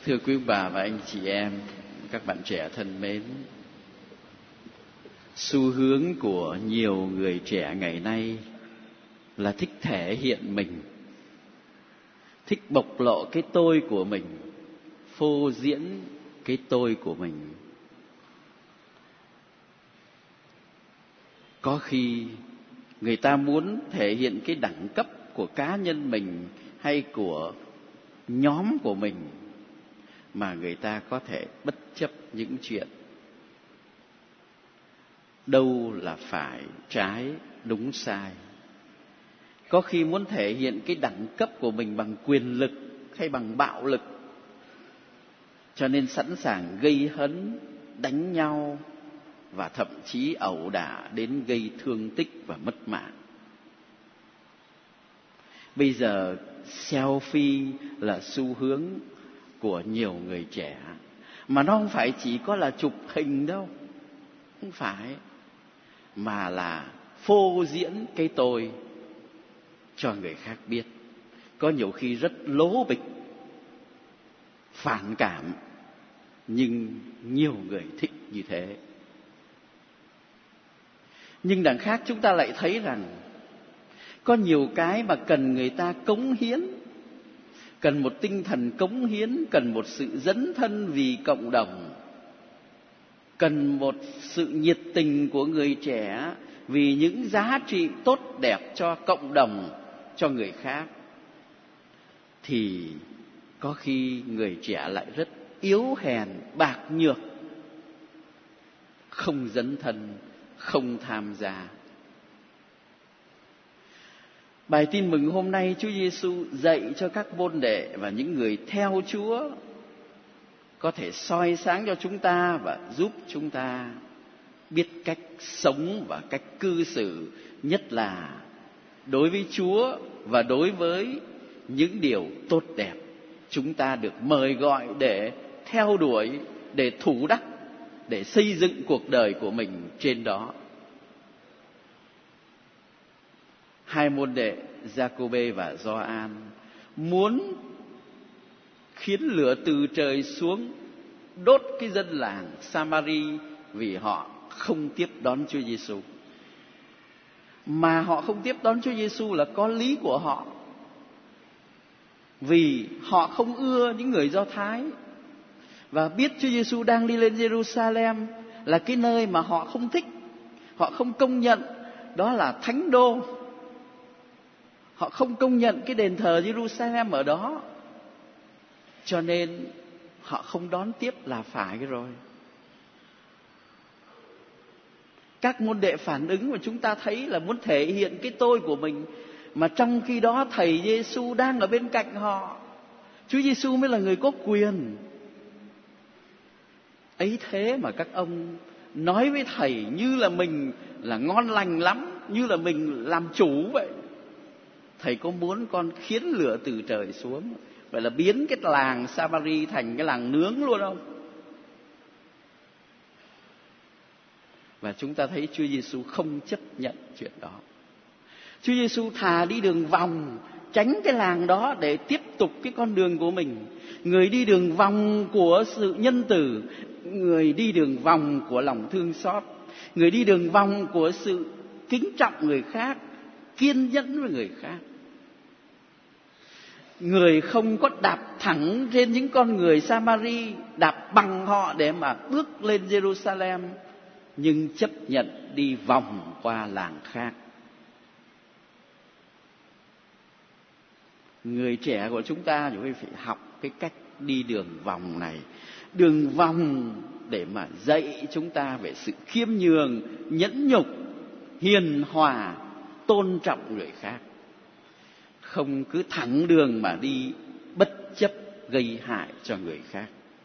Thưa quý bà và anh chị em, các bạn trẻ thân mến, xu hướng của nhiều người trẻ ngày nay là thích thể hiện mình, thích bộc lộ cái tôi của mình, phô diễn cái tôi của mình. Có khi người ta muốn thể hiện cái đẳng cấp của cá nhân mình hay của nhóm của mình, mà người ta có thể bất chấp những chuyện đâu là phải, trái, đúng, sai. Có khi muốn thể hiện cái đẳng cấp của mình bằng quyền lực hay bằng bạo lực, cho nên sẵn sàng gây hấn, đánh nhau và thậm chí ẩu đả đến gây thương tích và mất mạng. Bây giờ selfie là xu hướng của nhiều người trẻ, mà nó không phải chỉ có là chụp hình đâu, không phải, mà là phô diễn cái tôi cho người khác biết. Có nhiều khi rất lố bịch, phản cảm, nhưng nhiều người thích như thế. Nhưng đằng khác chúng ta lại thấy rằng có nhiều cái mà cần người ta cống hiến, cần một tinh thần cống hiến, cần một sự dấn thân vì cộng đồng, cần một sự nhiệt tình của người trẻ vì những giá trị tốt đẹp cho cộng đồng, cho người khác. Thì có khi người trẻ lại rất yếu hèn, bạc nhược, không dấn thân, không tham gia. Bài tin mừng hôm nay Chúa Giêsu dạy cho các môn đệ và những người theo Chúa có thể soi sáng cho chúng ta và giúp chúng ta biết cách sống và cách cư xử, nhất là đối với Chúa và đối với những điều tốt đẹp chúng ta được mời gọi để theo đuổi, để thủ đắc, để xây dựng cuộc đời của mình trên đó. Hai môn đệ Giacôbê và Gioan muốn khiến lửa từ trời xuống đốt cái dân làng Samari vì họ không tiếp đón Chúa Giêsu. Mà họ không tiếp đón Chúa Giêsu là có lý của họ, vì họ không ưa những người Do Thái và biết Chúa Giêsu đang đi lên Jerusalem là cái nơi mà họ không thích, họ không công nhận đó là thánh đô. Họ không công nhận cái đền thờ Jerusalem ở đó, cho nên họ không đón tiếp là phải rồi. Các môn đệ phản ứng mà chúng ta thấy là muốn thể hiện cái tôi của mình, mà trong khi đó thầy Giêsu đang ở bên cạnh họ. Chúa Giêsu mới là người có quyền. Ấy thế mà các ông nói với thầy như là mình là ngon lành lắm, như là mình làm chủ vậy. Thầy có muốn con khiến lửa từ trời xuống, vậy là biến cái làng Samari thành cái làng nướng luôn không? Và chúng ta thấy Chúa Giêsu không chấp nhận chuyện đó. Chúa Giêsu thà đi đường vòng, tránh cái làng đó để tiếp tục cái con đường của mình. Người đi đường vòng của sự nhân từ, người đi đường vòng của lòng thương xót, người đi đường vòng của sự kính trọng người khác, kiên nhẫn với người khác. Người không có đạp thẳng trên những con người Samari, đạp bằng họ để mà bước lên Jerusalem, nhưng chấp nhận đi vòng qua làng khác. Người trẻ của chúng ta phải học cái cách đi đường vòng này. Đường vòng để mà dạy chúng ta về sự khiêm nhường, nhẫn nhục, hiền hòa, tôn trọng người khác. Không cứ thẳng đường mà đi, bất chấp gây hại cho người khác.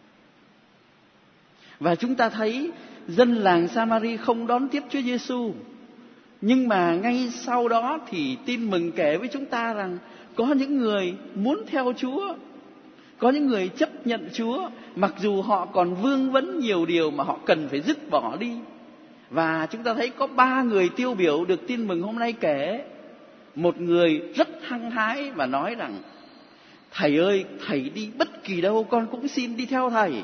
Và chúng ta thấy dân làng Samari không đón tiếp Chúa Giêsu, nhưng mà ngay sau đó thì tin mừng kể với chúng ta rằng có những người muốn theo Chúa, có những người chấp nhận Chúa, mặc dù họ còn vương vấn nhiều điều mà họ cần phải dứt bỏ đi. Và chúng ta thấy có 3 người tiêu biểu được tin mừng hôm nay kể. Một người rất hăng hái và nói rằng Thầy ơi, thầy đi bất kỳ đâu con cũng xin đi theo thầy.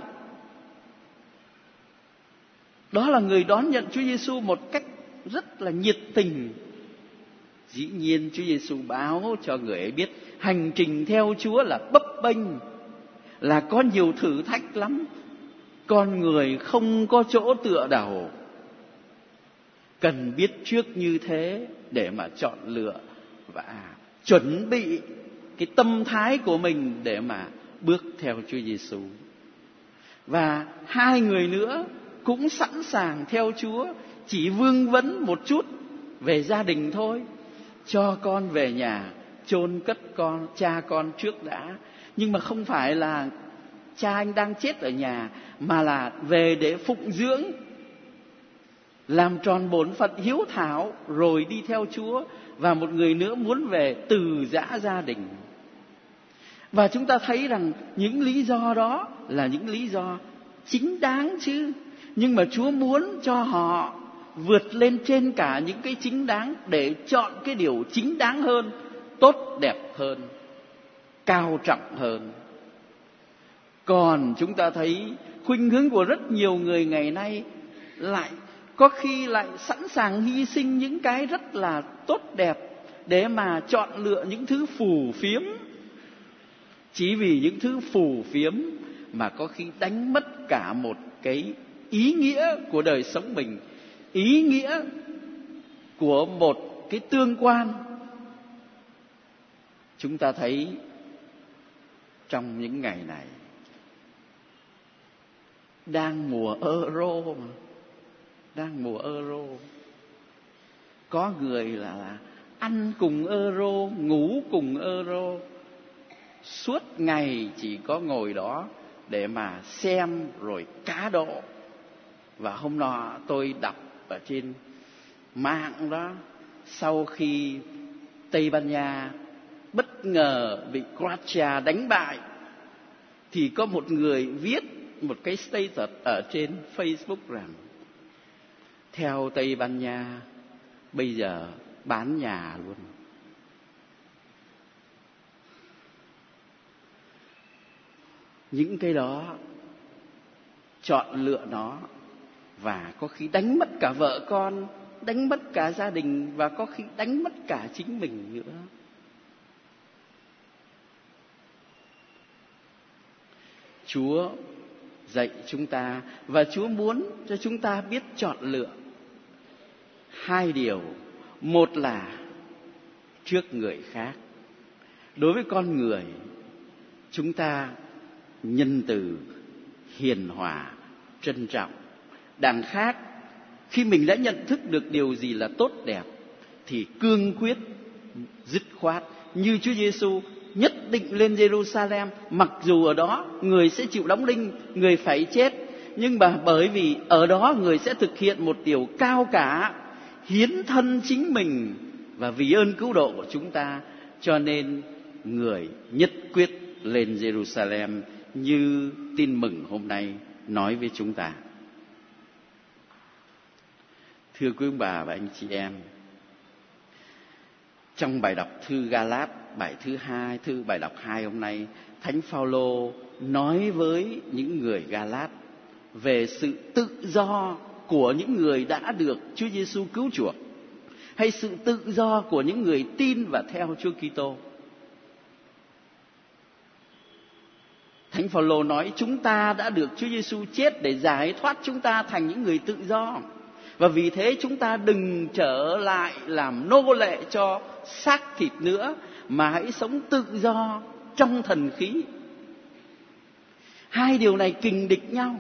Đó là người đón nhận Chúa Giêsu một cách rất là nhiệt tình. Dĩ nhiên Chúa Giêsu báo cho người ấy biết hành trình theo Chúa là bấp bênh, là có nhiều thử thách lắm. Con người không có chỗ tựa đầu. Cần biết trước như thế để mà chọn lựa và chuẩn bị cái tâm thái của mình để mà bước theo Chúa Giêsu. Và hai người nữa cũng sẵn sàng theo Chúa, chỉ vương vấn một chút về gia đình thôi. Cho con về nhà chôn cất cha con trước đã. Nhưng mà không phải là cha anh đang chết ở nhà, mà là về để phụng dưỡng, làm tròn bổn phận hiếu thảo rồi đi theo Chúa. Và một người nữa muốn về từ giã gia đình. Và chúng ta thấy rằng những lý do đó là những lý do chính đáng chứ. Nhưng mà Chúa muốn cho họ vượt lên trên cả những cái chính đáng để chọn cái điều chính đáng hơn, tốt đẹp hơn, cao trọng hơn. Còn chúng ta thấy khuynh hướng của rất nhiều người ngày nay lại có khi lại sẵn sàng hy sinh những cái rất là tốt đẹp để mà chọn lựa những thứ phù phiếm. Chỉ vì những thứ phù phiếm mà có khi đánh mất cả một cái ý nghĩa của đời sống mình, ý nghĩa của một cái tương quan. Chúng ta thấy trong những ngày này đang mùa Euro mà, đang mùa Euro. Có người là ăn cùng Euro, ngủ cùng Euro, suốt ngày chỉ có ngồi đó để mà xem rồi cá độ. Và hôm nọ tôi đọc ở trên mạng đó, sau khi Tây Ban Nha bất ngờ bị Croatia đánh bại, thì có một người viết một cái status ở trên Facebook rằng theo Tây Ban Nha bây giờ bán nhà luôn. Những cái đó, chọn lựa nó, và có khi đánh mất cả vợ con, đánh mất cả gia đình, và có khi đánh mất cả chính mình nữa. Chúa dạy chúng ta, và Chúa muốn cho chúng ta biết chọn lựa hai điều. Một là trước người khác. Đối với con người, chúng ta nhân từ, hiền hòa, trân trọng. Đằng khác, khi mình đã nhận thức được điều gì là tốt đẹp thì cương quyết, dứt khoát. Như Chúa Giêsu nhất định lên Jerusalem, mặc dù ở đó người sẽ chịu đóng đinh, người phải chết, nhưng mà bởi vì ở đó người sẽ thực hiện một điều cao cả, hiến thân chính mình và vì ơn cứu độ của chúng ta, cho nên người nhất quyết lên Jerusalem như tin mừng hôm nay nói với chúng ta. Thưa quý ông bà và anh chị em, trong bài đọc thư Ga-lát, bài thứ 2, bài đọc 2 hôm nay, Thánh Phaolô nói với những người Ga-lát về sự tự do của những người đã được Chúa Giêsu cứu chuộc, hay sự tự do của những người tin và theo Chúa Kitô. Thánh Phaolô nói chúng ta đã được Chúa Giêsu chết để giải thoát chúng ta thành những người tự do. Và vì thế chúng ta đừng trở lại làm nô lệ cho xác thịt nữa, mà hãy sống tự do trong thần khí. Hai điều này kình địch nhau.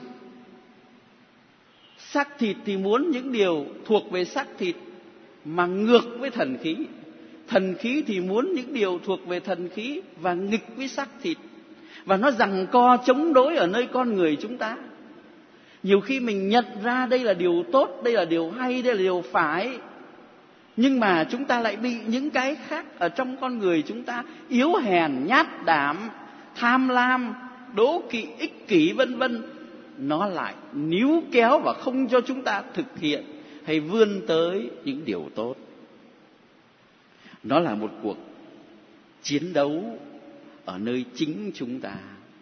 Xác thịt thì muốn những điều thuộc về xác thịt mà ngược với thần khí. Thần khí thì muốn những điều thuộc về thần khí và nghịch với xác thịt. Và nó giằng co chống đối ở nơi con người chúng ta. Nhiều khi mình nhận ra đây là điều tốt, đây là điều hay, đây là điều phải, nhưng mà chúng ta lại bị những cái khác ở trong con người chúng ta, yếu hèn, nhát đảm, tham lam, đố kỵ, ích kỷ vân vân, nó lại níu kéo và không cho chúng ta thực hiện hay vươn tới những điều tốt. Nó là một cuộc chiến đấu ở nơi chính chúng ta.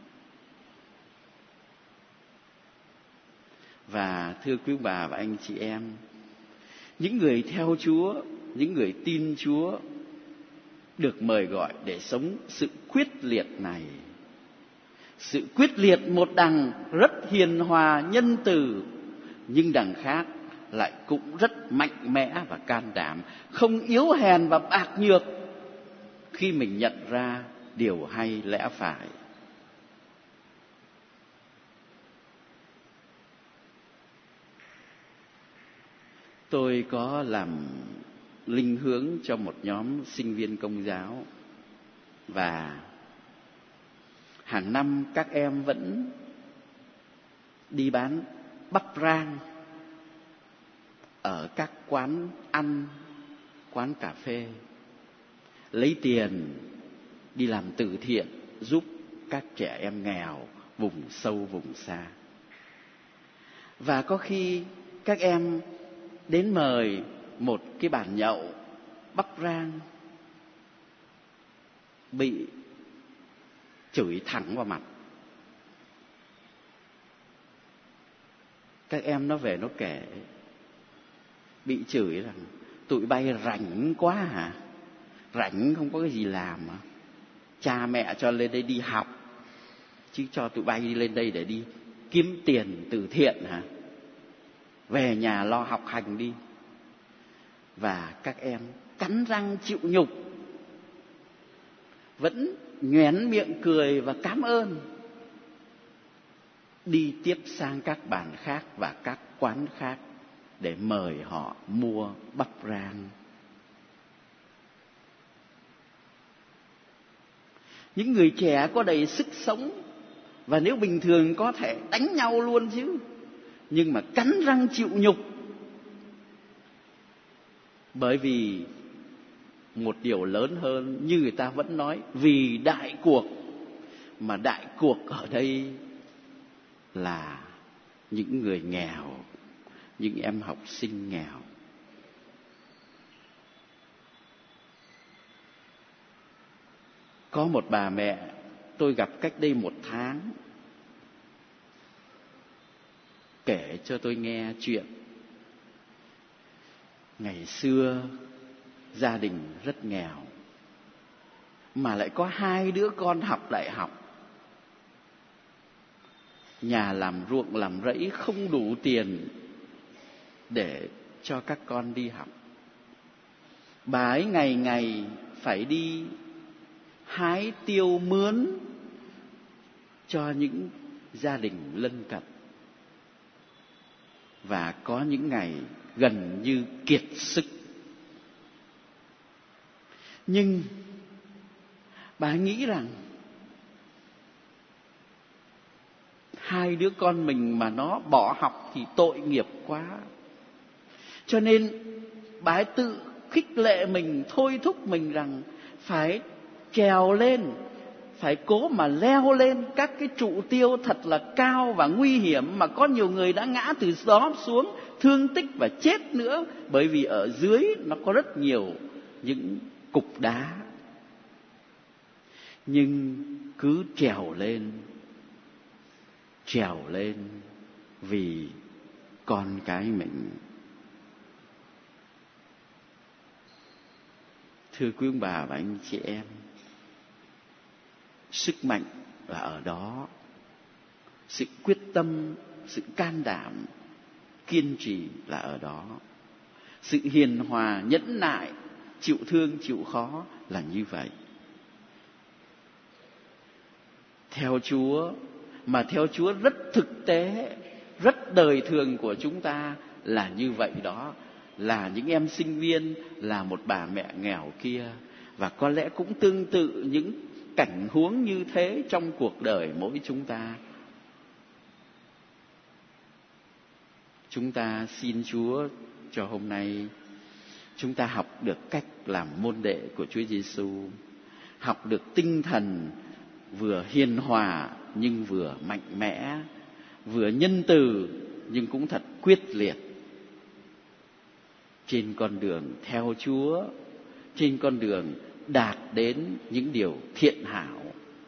Và thưa quý bà và anh chị em, những người theo Chúa, những người tin Chúa được mời gọi để sống sự quyết liệt này. Sự quyết liệt một đằng rất hiền hòa nhân từ, nhưng đằng khác lại cũng rất mạnh mẽ và can đảm, không yếu hèn và bạc nhược khi mình nhận ra điều hay lẽ phải. Tôi có làm linh hướng cho một nhóm sinh viên Công giáo, và hàng năm các em vẫn đi bán bắp rang ở các quán ăn, quán cà phê, lấy tiền đi làm từ thiện giúp các trẻ em nghèo vùng sâu vùng xa. Và có khi các em đến mời một cái bàn nhậu bắp rang, bị chửi thẳng vào mặt. Các em nó về nó kể, bị chửi rằng tụi bay rảnh quá hả? Rảnh không có cái gì làm mà. Cha mẹ cho lên đây đi học, chứ cho tụi bay đi lên đây để đi kiếm tiền từ thiện hả? Về nhà lo học hành đi. Và các em cắn răng chịu nhục, vẫn nhoẻn miệng cười và cảm ơn, đi tiếp sang các bàn khác và các quán khác để mời họ mua bắp rang. Những người trẻ có đầy sức sống, và nếu bình thường có thể đánh nhau luôn chứ, nhưng mà cắn răng chịu nhục, bởi vì một điều lớn hơn, như người ta vẫn nói, vì đại cuộc. Mà đại cuộc ở đây là những người nghèo, những em học sinh nghèo. Có một bà mẹ tôi gặp cách đây 1 tháng, kể cho tôi nghe chuyện ngày xưa gia đình rất nghèo, mà lại có 2 đứa con học đại học. Nhà làm ruộng làm rẫy không đủ tiền để cho các con đi học. Bà ấy ngày ngày phải đi hái tiêu mướn cho những gia đình lân cận, và có những ngày gần như kiệt sức. Nhưng bà nghĩ rằng 2 đứa con mình mà nó bỏ học thì tội nghiệp quá. Cho nên bà ấy tự khích lệ mình, thôi thúc mình rằng phải trèo lên, phải cố mà leo lên các cái trụ tiêu thật là cao và nguy hiểm, mà có nhiều người đã ngã từ đó xuống, thương tích và chết nữa, bởi vì ở dưới nó có rất nhiều những cục đá. Nhưng cứ trèo lên vì con cái mình. Thưa quý ông bà và anh chị em, sức mạnh là ở đó, sự quyết tâm, sự can đảm, kiên trì là ở đó, sự hiền hòa, nhẫn nại, chịu thương, chịu khó là như vậy. Theo Chúa, mà theo Chúa rất thực tế, rất đời thường của chúng ta là như vậy đó. Là những em sinh viên, là một bà mẹ nghèo kia, và có lẽ cũng tương tự những cảnh huống như thế trong cuộc đời mỗi chúng ta. Chúng ta xin Chúa cho hôm nay chúng ta học được cách làm môn đệ của Chúa Giêsu, học được tinh thần vừa hiền hòa nhưng vừa mạnh mẽ, vừa nhân từ nhưng cũng thật quyết liệt trên con đường theo Chúa, trên con đường đạt đến những điều thiện hảo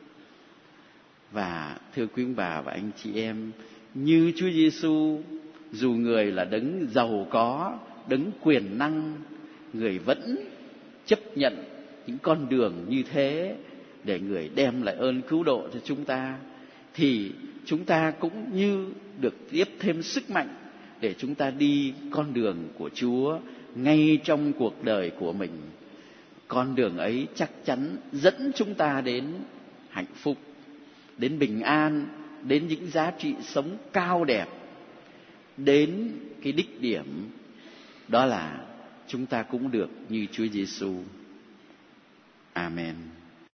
Và thưa quý ông bà và anh chị em, như Chúa Giêsu, dù người là đấng giàu có, đấng quyền năng, người vẫn chấp nhận những con đường như thế để người đem lại ơn cứu độ cho chúng ta, thì chúng ta cũng như được tiếp thêm sức mạnh để chúng ta đi con đường của Chúa ngay trong cuộc đời của mình. Con đường ấy chắc chắn dẫn chúng ta đến hạnh phúc, đến bình an, đến những giá trị sống cao đẹp, đến cái đích điểm đó là chúng ta cũng được như Chúa Giêsu. Amen.